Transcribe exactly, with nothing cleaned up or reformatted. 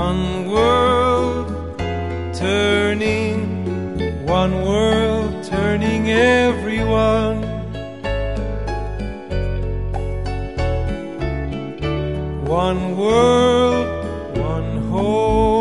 One world turning, one world turning everyone. One world, one hope.